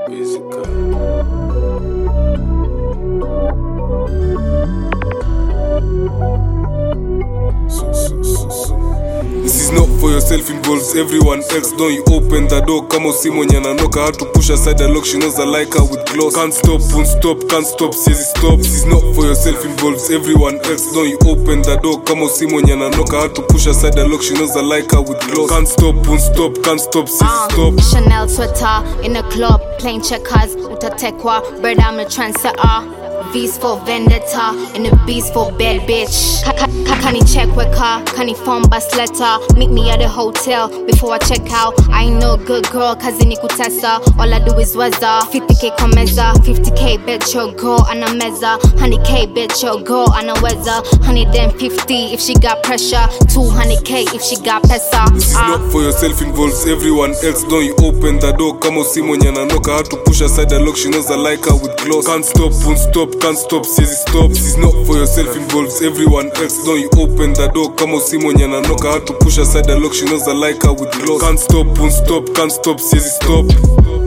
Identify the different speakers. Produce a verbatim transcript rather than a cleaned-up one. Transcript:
Speaker 1: Physical. So, so, so, so. This is not for yourself, involves everyone else. Don't you open the door, kama usi mwenye ananoka. Had to push aside the lock, she knows I like her with gloss. Can't stop, won't stop, can't stop, says it stop. This is not for yourself, involves everyone else. Don't you open the door, kama usi mwenye ananoka. Had to push aside the lock, she knows I like her with gloss. Can't stop, won't stop, can't stop, says it stop.
Speaker 2: uh, Chanel sweater, in a club, playing checkers. Utatekwa, bird I'm a trendsetter. V's for vendetta, and the B's for bad bitch. Can he check with her? Can he phone bus letter? Meet me at the hotel before I check out. I ain't no good girl, kazi ni kutesa. All I do is weza. fifty K kwa meza, fifty K bet your girl ana meza. one hundred K bet your girl ana weza. one hundred fifty if she got pressure. two hundred K if she got pesa.
Speaker 1: This is uh. not for yourself, involves everyone else. Don't you open the door, kama usi mwenye ananoka. Had to push aside the lock, she knows I like her with gloss. Can't stop, won't stop, can't stop, says it stop. This is not for yourself, involves everyone else. Don't you open the door, kama usi mwenye ananoka. Had to push aside the lock, she knows I like her with gloss. Can't stop, won't stop, can't stop, says it stop.